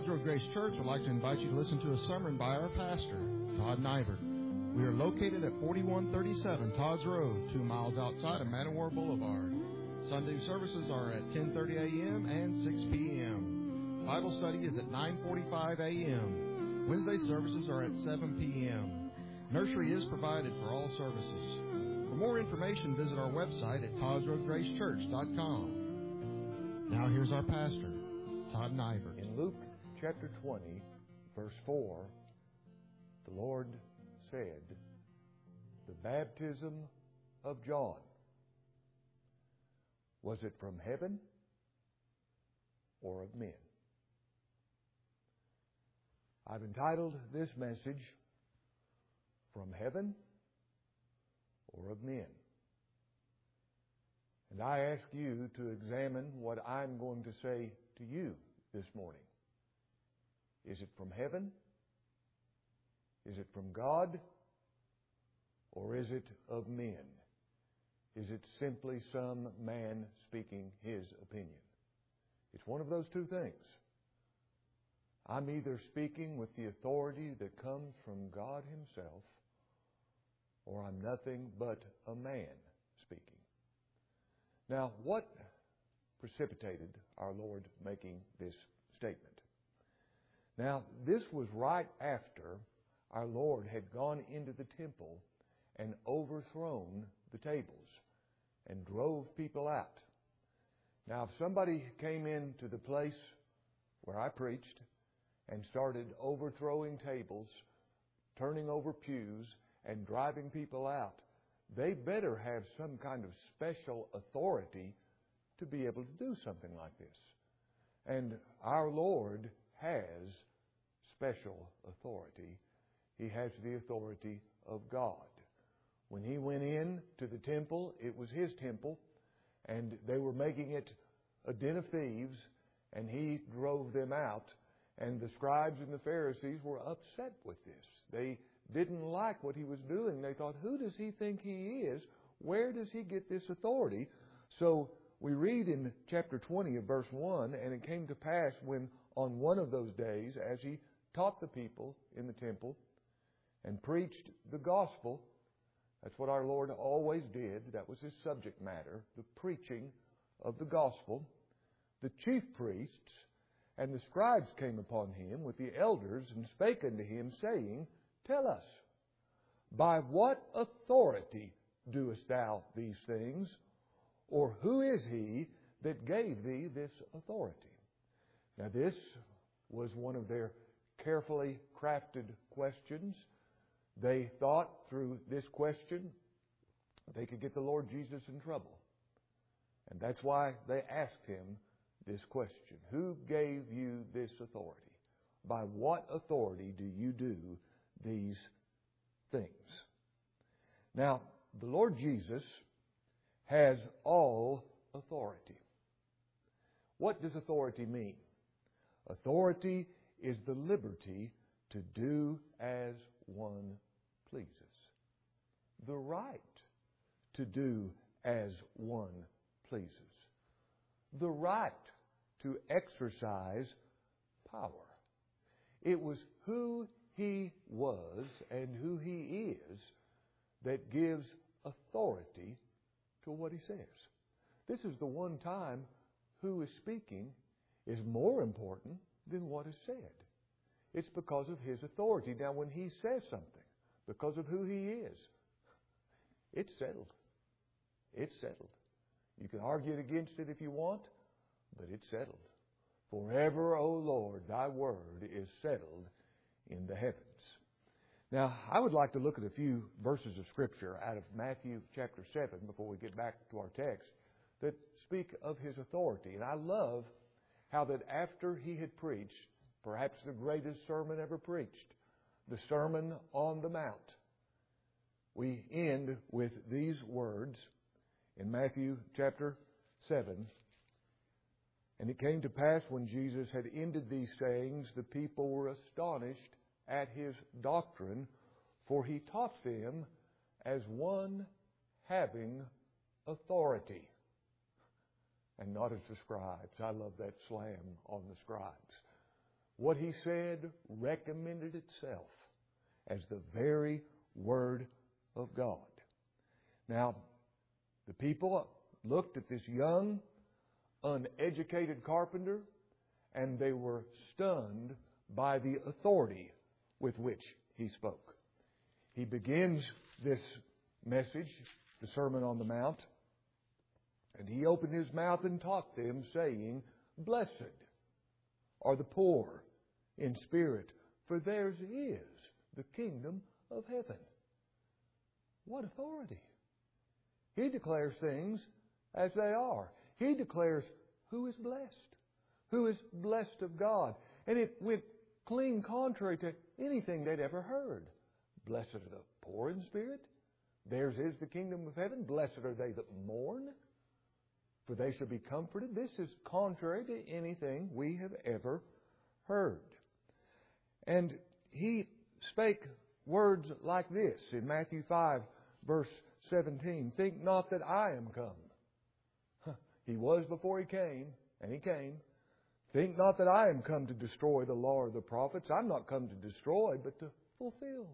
Todd's Road Grace Church would like to invite you to listen to a sermon by our pastor, Todd Nybert. We are located at 4137 Todd's Road, 2 miles outside of Mattawar Boulevard. Sunday services are at 10:30 a.m. and 6 p.m. Bible study is at 9:45 a.m. Wednesday services are at 7 p.m. Nursery is provided for all services. For more information, visit our website at toddsroadgracechurch.com. Now here's our pastor, Todd Nybert. In Luke chapter 20, verse 4, the Lord said, "The baptism of John, was it from heaven or of men?" I've entitled this message, "From Heaven or of Men?" And I ask you to examine what I'm going to say to you this morning. Is it from heaven? Is it from God? Or is it of men? Is it simply some man speaking his opinion? It's one of those two things. I'm either speaking with the authority that comes from God Himself, or I'm nothing but a man speaking. Now, what precipitated our Lord making this statement? Now, this was right after our Lord had gone into the temple and overthrown the tables and drove people out. Now, if somebody came into the place where I preached and started overthrowing tables, turning over pews, and driving people out, they better have some kind of special authority to be able to do something like this. And our Lord has special authority. He has the authority of God. When He went in to the temple, it was His temple, and they were making it a den of thieves, and He drove them out. And the scribes and the Pharisees were upset with this. They didn't like what He was doing. They thought, who does He think He is? Where does He get this authority? So we read in chapter 20 of verse 1, "And it came to pass when on one of those days, as He taught the people in the temple and preached the gospel," that's what our Lord always did. That was His subject matter, the preaching of the gospel. "The chief priests and the scribes came upon Him with the elders and spake unto Him, saying, Tell us, by what authority doest Thou these things? Or who is He that gave Thee this authority?" Now this was one of their carefully crafted questions. They thought through this question they could get the Lord Jesus in trouble. And that's why they asked Him this question. Who gave you this authority? By what authority do you do these things? Now, the Lord Jesus has all authority. What does authority mean? Authority is the liberty to do as one pleases. The right to do as one pleases. The right to exercise power. It was who He was and who He is that gives authority to what He says. This is the one time who is speaking is more important than what is said. It's because of His authority. Now, when He says something, because of who He is, it's settled. It's settled. You can argue against it if you want, but it's settled. Forever, O Lord, Thy word is settled in the heavens. Now, I would like to look at a few verses of Scripture out of Matthew chapter 7 before we get back to our text that speak of His authority. And I love how that after He had preached, perhaps the greatest sermon ever preached, the Sermon on the Mount, we end with these words in Matthew chapter 7. "And it came to pass when Jesus had ended these sayings, the people were astonished at His doctrine, for He taught them as one having authority, and not as the scribes." I love that slam on the scribes. What He said recommended itself as the very Word of God. Now, the people looked at this young, uneducated carpenter, and they were stunned by the authority with which he spoke. He begins this message, the Sermon on the Mount, and He opened His mouth and taught them, saying, "Blessed are the poor in spirit, for theirs is the kingdom of heaven." What authority! He declares things as they are. He declares who is blessed of God. And it went clean contrary to anything they'd ever heard. Blessed are the poor in spirit, theirs is the kingdom of heaven. Blessed are they that mourn, for they shall be comforted. This is contrary to anything we have ever heard. And He spake words like this in Matthew 5, verse 17. "Think not that I am come." He was before He came, and He came. "Think not that I am come to destroy the law or the prophets." I'm not come to destroy, but to fulfill.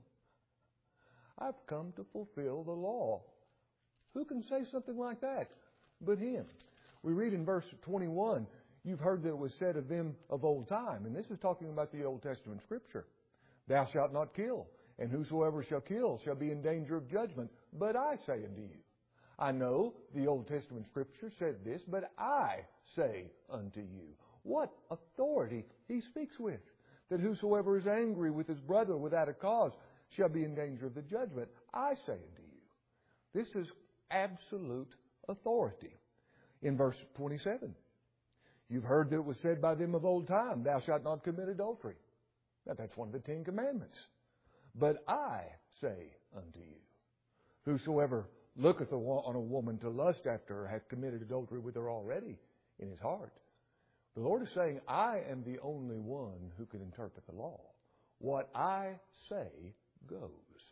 I've come to fulfill the law. Who can say something like that but Him? We read in verse 21, "You've heard that it was said of them of old time." And this is talking about the Old Testament Scripture. "Thou shalt not kill, and whosoever shall kill shall be in danger of judgment. But I say unto you." I know the Old Testament Scripture said this, but I say unto you. What authority He speaks with. That whosoever is angry with his brother without a cause shall be in danger of the judgment. I say unto you. This is absolute authority. In verse 27, "You've heard that it was said by them of old time, Thou shalt not commit adultery." Now, that's one of the 10 Commandments. "But I say unto you, whosoever looketh on a woman to lust after her hath committed adultery with her already in his heart." The Lord is saying, I am the only one who can interpret the law. What I say goes.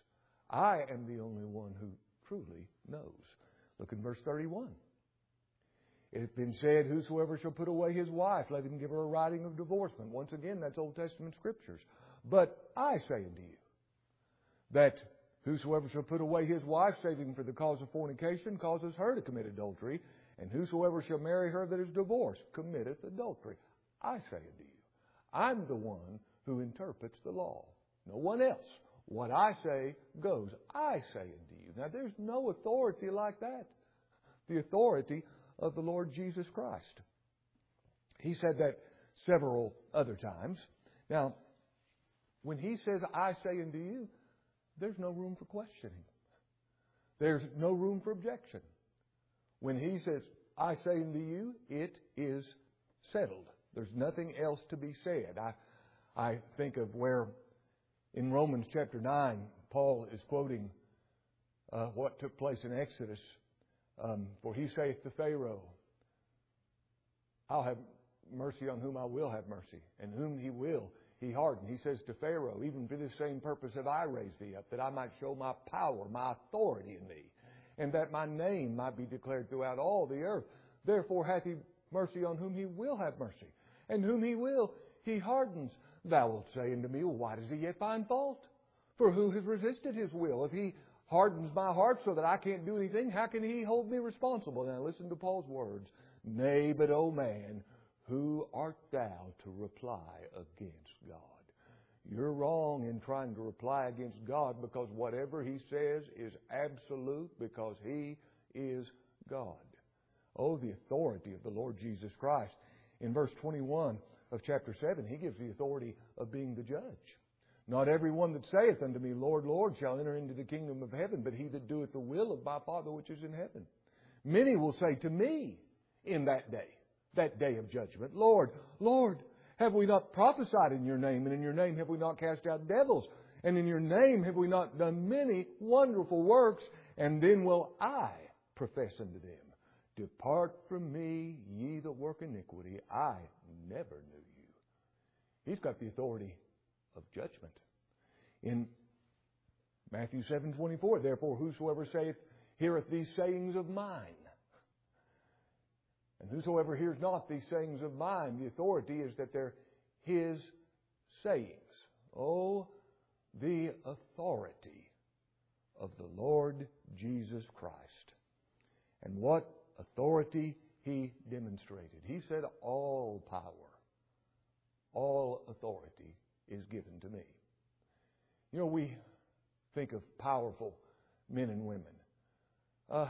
I am the only one who truly knows. Look in verse 31. "It hath been said, Whosoever shall put away his wife, let him give her a writing of divorcement." Once again, that's Old Testament Scriptures. "But I say unto you, that whosoever shall put away his wife, saving for the cause of fornication, causes her to commit adultery. And whosoever shall marry her that is divorced, committeth adultery. I say unto you, I'm the one who interprets the law. No one else. What I say goes. I say unto you." Now, there's no authority like that. The authority of the Lord Jesus Christ. He said that several other times. Now, when He says, "I say unto you," there's no room for questioning. There's no room for objection. When He says, "I say unto you," it is settled. There's nothing else to be said. I think of where in Romans chapter 9, Paul is quoting what took place in Exodus. "For He saith to Pharaoh, I'll have mercy on whom I will have mercy, and whom He will He harden." He says to Pharaoh, "Even for this same purpose have I raised thee up, that I might show my power, my authority in thee, and that my name might be declared throughout all the earth. Therefore hath He mercy on whom He will have mercy, and whom He will He hardens. Thou wilt say unto me, well, why does He yet find fault? For who has resisted His will? If He hardens my heart so that I can't do anything, how can He hold me responsible?" Now listen to Paul's words. "Nay, but, O man, who art thou to reply against God?" You're wrong in trying to reply against God, because whatever He says is absolute, because He is God. Oh, the authority of the Lord Jesus Christ. In verse 21 of chapter 7, He gives the authority of being the judge. "Not every one that saith unto me, Lord, Lord, shall enter into the kingdom of heaven, but he that doeth the will of my Father which is in heaven. Many will say to me in that day of judgment, Lord, Lord, have we not prophesied in your name? And in your name have we not cast out devils? And in your name have we not done many wonderful works? And then will I profess unto them, Depart from me, ye that work iniquity. I never knew you." He's got the authority of judgment. In Matthew 7:24, "Therefore whosoever heareth these sayings of mine." And whosoever hears not these sayings of mine, the authority is that they're His sayings. Oh, the authority of the Lord Jesus Christ. And what authority He demonstrated. He said, all power, all authority is given to me. You know, we think of powerful men and women.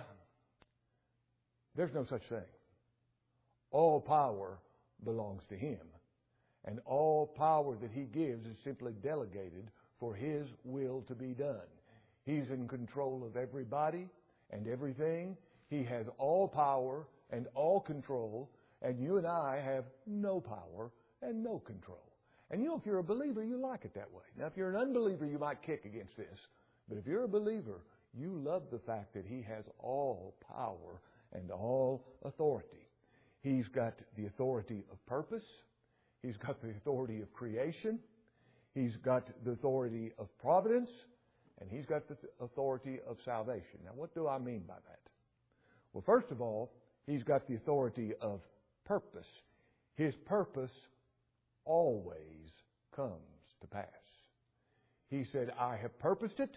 There's no such thing. All power belongs to Him. And all power that He gives is simply delegated for His will to be done. He's in control of everybody and everything. He has all power and all control, and you and I have no power and no control. And you know, if you're a believer, you like it that way. Now, if you're an unbeliever, you might kick against this. But if you're a believer, you love the fact that He has all power and all authority. He's got the authority of purpose. He's got the authority of creation. He's got the authority of providence. And He's got the authority of salvation. Now, what do I mean by that? Well, first of all, He's got the authority of purpose. His purpose always comes to pass. He said, I have purposed it.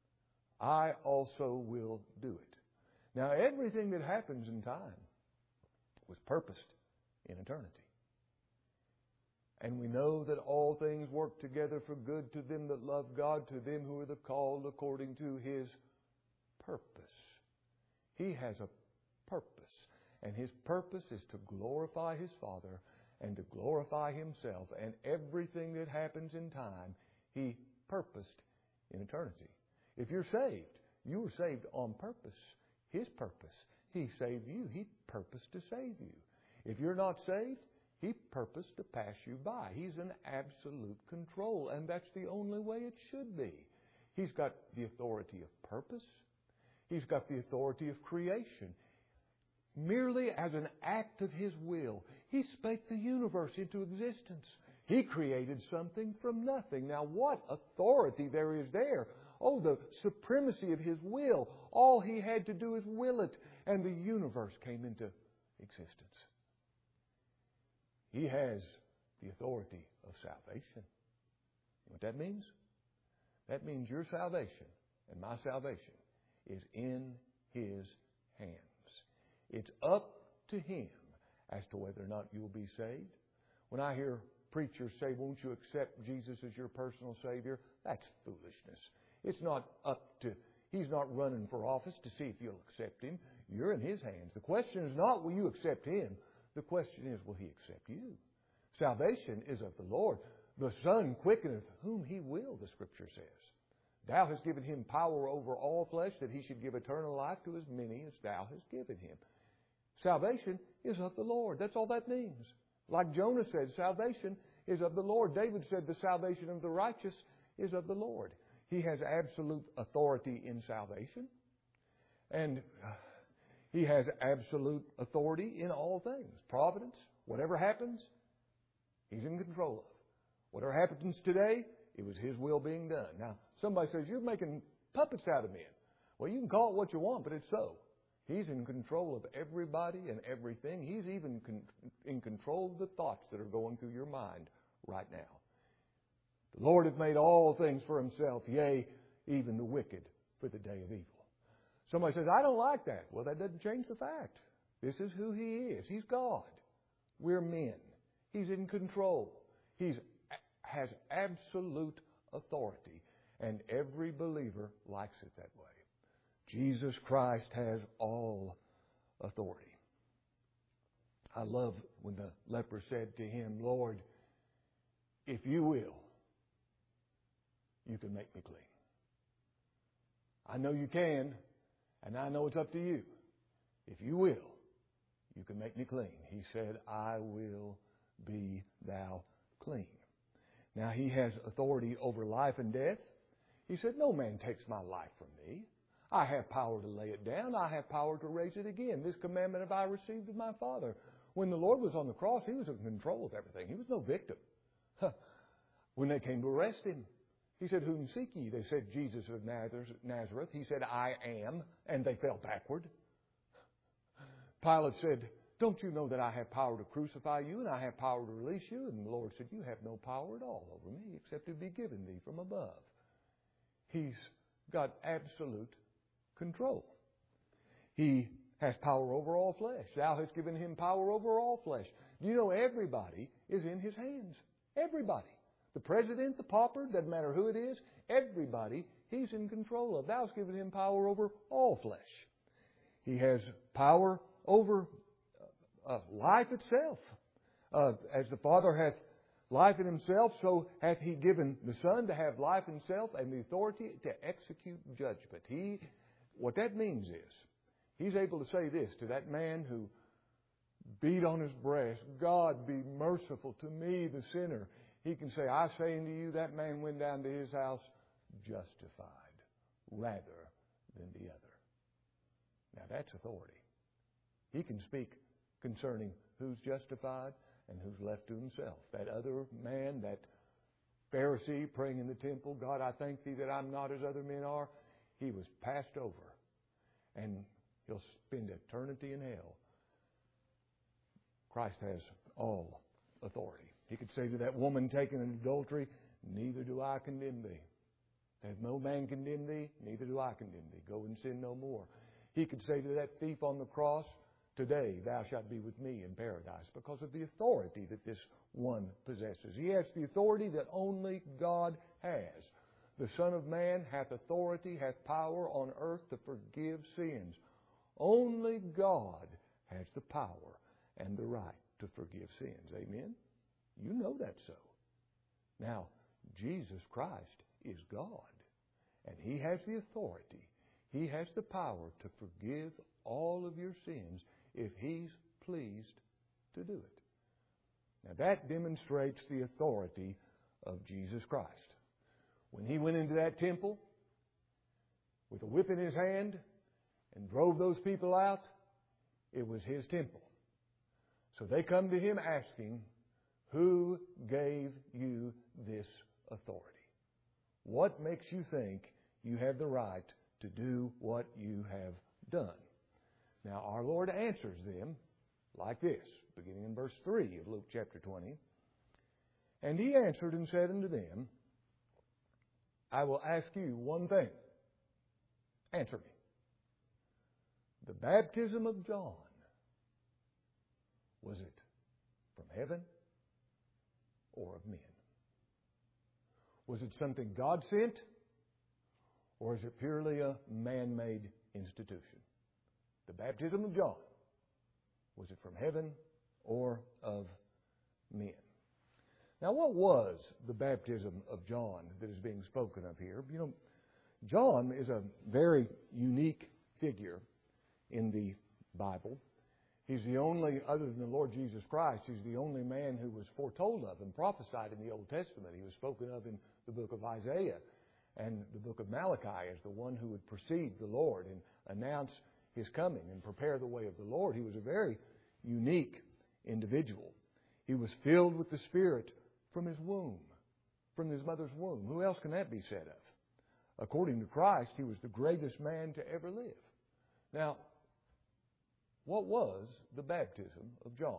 I also will do it. Now, everything that happens in time was purposed in eternity. And we know that all things work together for good to them that love God, to them who are the called according to His purpose. He has a purpose. And His purpose is to glorify His Father and to glorify Himself. And everything that happens in time, He purposed in eternity. If you're saved, you were saved on purpose. His purpose. He saved you. He purposed to save you. If you're not saved, He purposed to pass you by. He's in absolute control, and that's the only way it should be. He's got the authority of purpose. He's got the authority of creation. Merely as an act of His will, He spake the universe into existence. He created something from nothing. Now, what authority there is there? Oh, the supremacy of His will. All He had to do is will it, and the universe came into existence. He has the authority of salvation. You know what that means? That means your salvation and my salvation is in His hands. It's up to Him as to whether or not you'll be saved. When I hear preachers say, won't you accept Jesus as your personal Savior? That's foolishness. It's not up to, He's not running for office to see if you'll accept Him. You're in His hands. The question is not, will you accept Him? The question is, will He accept you? Salvation is of the Lord. The Son quickeneth whom He will, the Scripture says. Thou hast given Him power over all flesh, that He should give eternal life to as many as Thou hast given Him. Salvation is of the Lord. That's all that means. Like Jonah said, salvation is of the Lord. David said the salvation of the righteous is of the Lord. He has absolute authority in salvation. And He has absolute authority in all things. Providence, whatever happens, He's in control of. Whatever happens today, it was His will being done. Now, somebody says, you're making puppets out of men. Well, you can call it what you want, but it's so. He's in control of everybody and everything. He's even in control of the thoughts that are going through your mind right now. The Lord hath made all things for Himself, yea, even the wicked for the day of evil. Somebody says, I don't like that. Well, that doesn't change the fact. This is who He is. He's God. We're men. He's in control. He has absolute authority. And every believer likes it that way. Jesus Christ has all authority. I love when the leper said to Him, Lord, if you will, you can make me clean. I know you can, and I know it's up to you. If you will, you can make me clean. He said, I will be thou clean. Now, He has authority over life and death. He said, no man takes my life from me. I have power to lay it down. I have power to raise it again. This commandment have I received of my Father. When the Lord was on the cross, He was in control of everything. He was no victim. When they came to arrest Him, He said, whom seek ye? They said, Jesus of Nazareth. He said, I am. And they fell backward. Pilate said, Don't you know that I have power to crucify you and I have power to release you? And the Lord said, you have no power at all over me except it be given thee from above. He's got absolute control. He has power over all flesh. Thou hast given him power over all flesh. Do you know everybody is in his hands? Everybody. The president, the pauper, doesn't matter who it is, everybody he's in control of. Thou hast given him power over all flesh. He has power over life itself. As the Father hath life in himself, so hath he given the Son to have life in himself and the authority to execute judgment. What that means is, he's able to say this to that man who beat on his breast, God be merciful to me, the sinner. He can say, I say unto you, that man went down to his house justified rather than the other. Now that's authority. He can speak concerning who's justified and who's left to himself. That other man, that Pharisee praying in the temple, God, I thank thee that I'm not as other men are. He was passed over, and he'll spend eternity in hell. Christ has all authority. He could say to that woman taken in adultery, neither do I condemn thee. Has no man condemned thee, neither do I condemn thee. Go and sin no more. He could say to that thief on the cross, today thou shalt be with me in paradise, because of the authority that this one possesses. He has the authority that only God has. The Son of Man hath authority, hath power on earth to forgive sins. Only God has the power and the right to forgive sins. Amen? You know that's so. Now, Jesus Christ is God, and He has the authority. He has the power to forgive all of your sins if He's pleased to do it. Now, that demonstrates the authority of Jesus Christ. When He went into that temple with a whip in His hand and drove those people out, it was His temple. So they come to Him asking, who gave you this authority? What makes you think you have the right to do what you have done? Now, our Lord answers them like this, beginning in verse 3 of Luke chapter 20. And He answered and said unto them, I will ask you one thing. Answer me. The baptism of John, was it from heaven or of men? Was it something God sent, or is it purely a man-made institution? The baptism of John, was it from heaven or of men? Now, what was the baptism of John that is being spoken of here? You know, John is a very unique figure in the Bible. He's the only, other than the Lord Jesus Christ, he's the only man who was foretold of and prophesied in the Old Testament. He was spoken of in the book of Isaiah and the book of Malachi as the one who would precede the Lord and announce His coming and prepare the way of the Lord. He was a very unique individual. He was filled with the Spirit from his womb, from his mother's womb. Who else can that be said of? According to Christ, he was the greatest man to ever live. Now, what was the baptism of John?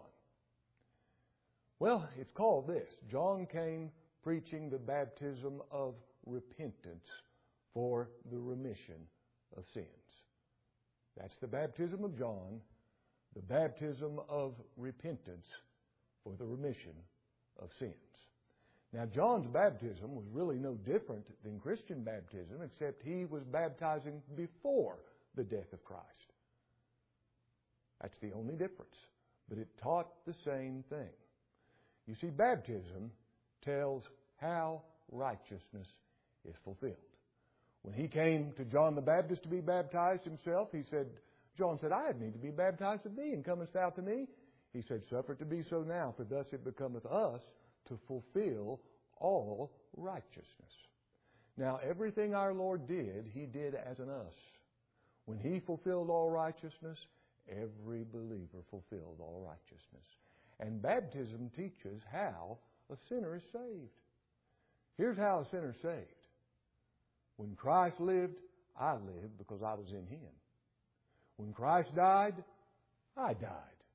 Well, it's called this. John came preaching the baptism of repentance for the remission of sins. That's the baptism of John, the baptism of repentance for the remission of sins. Now, John's baptism was really no different than Christian baptism, except he was baptizing before the death of Christ. That's the only difference. But it taught the same thing. You see, baptism tells how righteousness is fulfilled. When he came to John the Baptist to be baptized himself, John said, I need to be baptized of thee, and comest thou to me? He said, suffer it to be so now, for thus it becometh us to fulfill all righteousness. Now, everything our Lord did, He did as an us. When He fulfilled all righteousness, every believer fulfilled all righteousness. And baptism teaches how a sinner is saved. Here's how a sinner is saved. When Christ lived, I lived because I was in Him. When Christ died, I died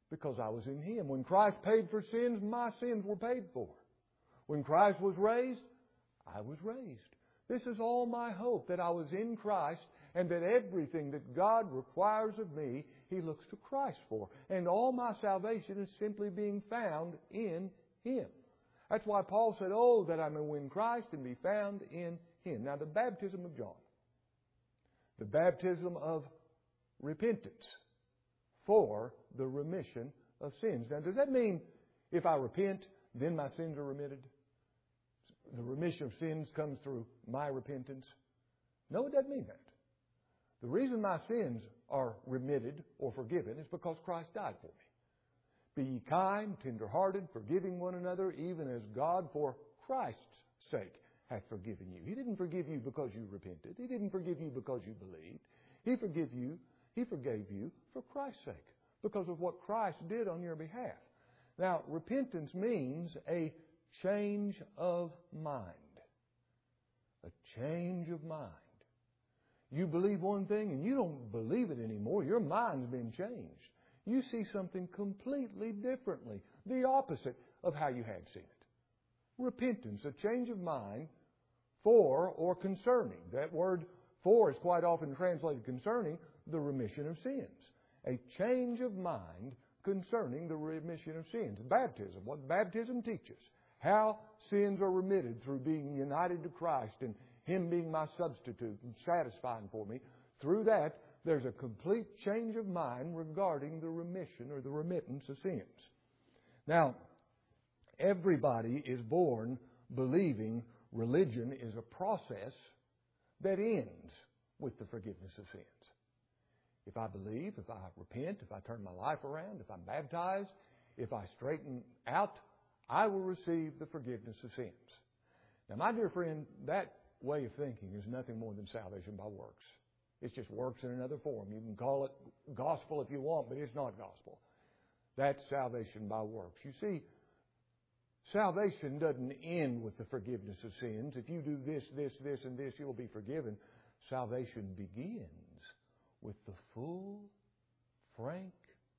Because I was in Him. When Christ paid for sins, my sins were paid for. When Christ was raised, I was raised. This is all my hope, that I was in Christ and that everything that God requires of me, He looks to Christ for. And all my salvation is simply being found in Him. That's why Paul said, oh, that I may win Christ and be found in Him. Now, the baptism of John, the baptism of repentance for the remission of sins. Now, does that mean if I repent, then my sins are remitted? The remission of sins comes through my repentance? No, it doesn't mean that. The reason my sins are remitted or forgiven is because Christ died for me. Be ye kind, tender-hearted, forgiving one another, even as God for Christ's sake hath forgiven you. He didn't forgive you because you repented. He didn't forgive you because you believed. He forgave you for Christ's sake, because of what Christ did on your behalf. Now, repentance means a change of mind. A change of mind. You believe one thing and you don't believe it anymore. Your mind's been changed. You see something completely differently, the opposite of how you had seen it. Repentance, a change of mind for or concerning. That word for is quite often translated concerning the remission of sins. A change of mind concerning the remission of sins. Baptism, what baptism teaches. How sins are remitted through being united to Christ and Him being my substitute and satisfying for me. Through that, there's a complete change of mind regarding the remission or the remittance of sins. Now, everybody is born believing religion is a process that ends with the forgiveness of sins. If I believe, if I repent, if I turn my life around, if I'm baptized, if I straighten out, I will receive the forgiveness of sins. Now, my dear friend, that way of thinking is nothing more than salvation by works. It's just works in another form. You can call it gospel if you want, but it's not gospel. That's salvation by works. You see, salvation doesn't end with the forgiveness of sins. If you do this, and this, you'll be forgiven. Salvation begins with the full, frank,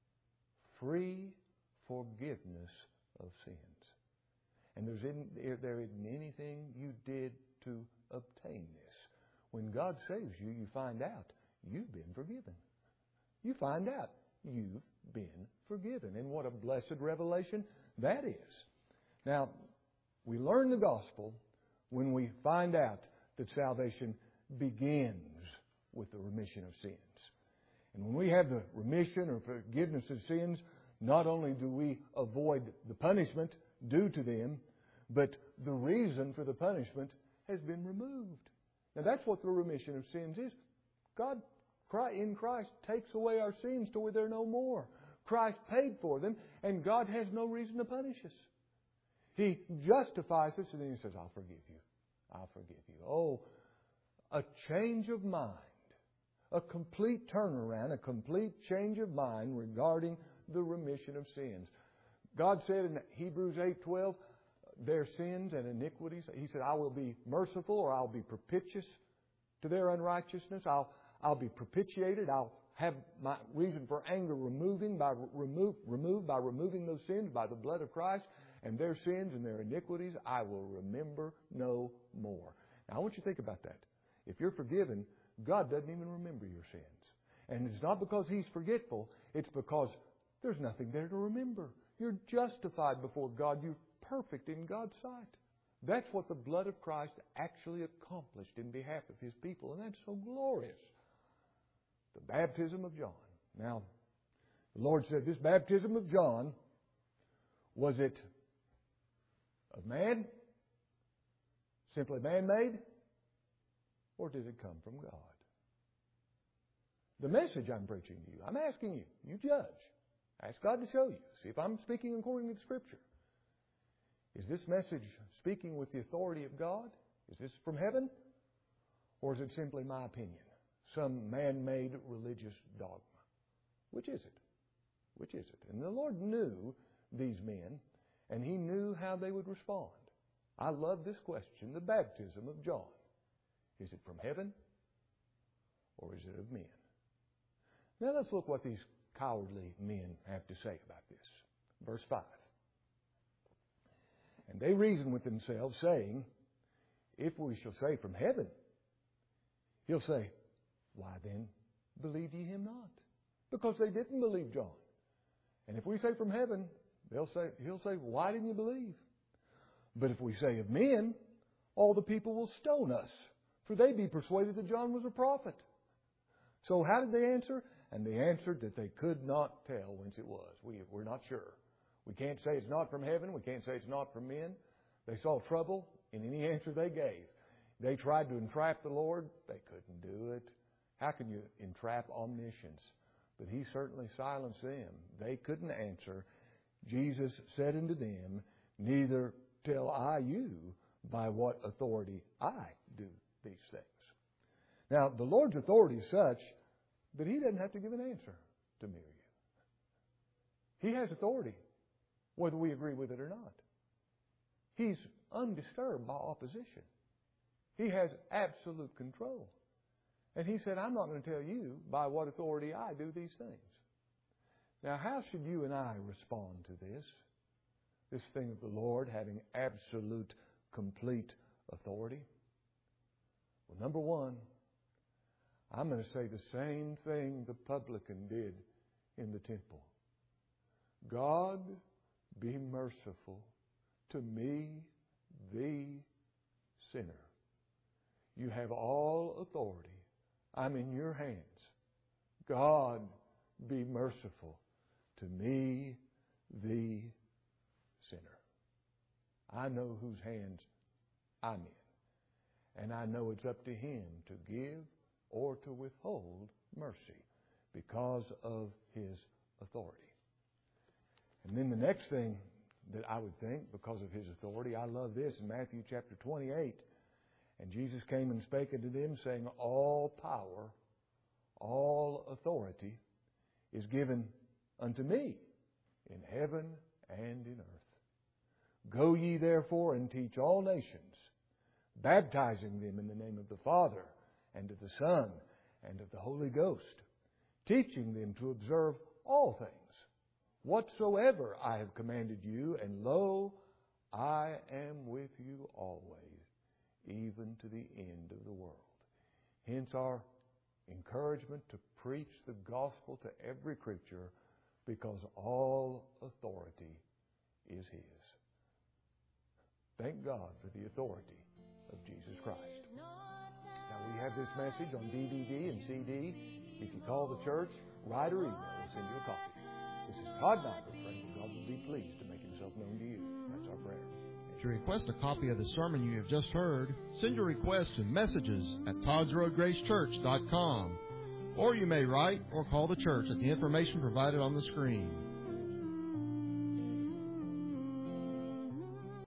free forgiveness of sins. And there isn't anything you did to obtain this. When God saves you, you find out you've been forgiven. You find out you've been forgiven. And what a blessed revelation that is. Now, we learn the gospel when we find out that salvation begins with the remission of sins. And when we have the remission or forgiveness of sins, not only do we avoid the punishment due to them, but the reason for the punishment has been removed. Now that's what the remission of sins is. God in Christ takes away our sins to where they're no more. Christ paid for them, and God has no reason to punish us. He justifies us, and then He says, I'll forgive you. I'll forgive you. Oh, a change of mind. A complete turnaround, a complete change of mind regarding the remission of sins. God said in Hebrews 8:12, their sins and iniquities, He said, I will be merciful, or I'll be propitious to their unrighteousness. I'll be propitiated. I'll have my reason for anger removed by removing those sins by the blood of Christ. And their sins and their iniquities I will remember no more. Now I want you to think about that. If you're forgiven, God doesn't even remember your sins. And it's not because He's forgetful. It's because there's nothing there to remember. You're justified before God. You're perfect in God's sight. That's what the blood of Christ actually accomplished in behalf of His people. And that's so glorious. The baptism of John. Now, the Lord said, this baptism of John, was it of man? Simply man-made? Or did it come from God? The message I'm preaching to you, I'm asking you, you judge. Ask God to show you. See if I'm speaking according to the Scripture. Is this message speaking with the authority of God? Is this from heaven? Or is it simply my opinion? Some man-made religious dogma? Which is it? Which is it? And the Lord knew these men, and He knew how they would respond. I love this question, the baptism of John. Is it from heaven, or is it of men? Now let's look what these cowardly men have to say about this. Verse 5. And they reasoned with themselves, saying, if we shall say from heaven, he'll say, why then believe ye him not? Because they didn't believe John. And if we say from heaven, he'll say, why didn't you believe? But if we say of men, all the people will stone us, for they be persuaded that John was a prophet. So how did they answer? And they answered that they could not tell whence it was. We're not sure. We can't say it's not from heaven. We can't say it's not from men. They saw trouble in any answer they gave. They tried to entrap the Lord. They couldn't do it. How can you entrap omniscience? But he certainly silenced them. They couldn't answer. Jesus said unto them, neither tell I you by what authority I do these things. Now, the Lord's authority is such that he doesn't have to give an answer to me or you. He has authority, whether we agree with it or not. He's undisturbed by opposition. He has absolute control. And he said, I'm not going to tell you by what authority I do these things. Now, how should you and I respond to this? This thing of the Lord having absolute, complete authority? Well, number one, I'm going to say the same thing the publican did in the temple. God, be merciful to me, the sinner. You have all authority. I'm in your hands. God, be merciful to me, the sinner. I know whose hands I'm in. And I know it's up to him to give or to withhold mercy because of his authority. And then the next thing that I would think, because of his authority, I love this in Matthew chapter 28. And Jesus came and spake unto them, saying, all power, all authority is given unto me in heaven and in earth. Go ye therefore and teach all nations, baptizing them in the name of the Father and of the Son and of the Holy Ghost, teaching them to observe all things whatsoever I have commanded you, and lo, I am with you always, even to the end of the world. Hence our encouragement to preach the gospel to every creature, because all authority is his. Thank God for the authority of Jesus Christ. Now we have this message on DVD and CD. If you call the church, write or email, we'll send you a copy. This is Todd Nyberg, praying that God will be pleased to make himself known to you. That's our prayer. To request a copy of the sermon you have just heard, send your request to messages at ToddsRoadGraceChurch.com. Or you may write or call the church at the information provided on the screen.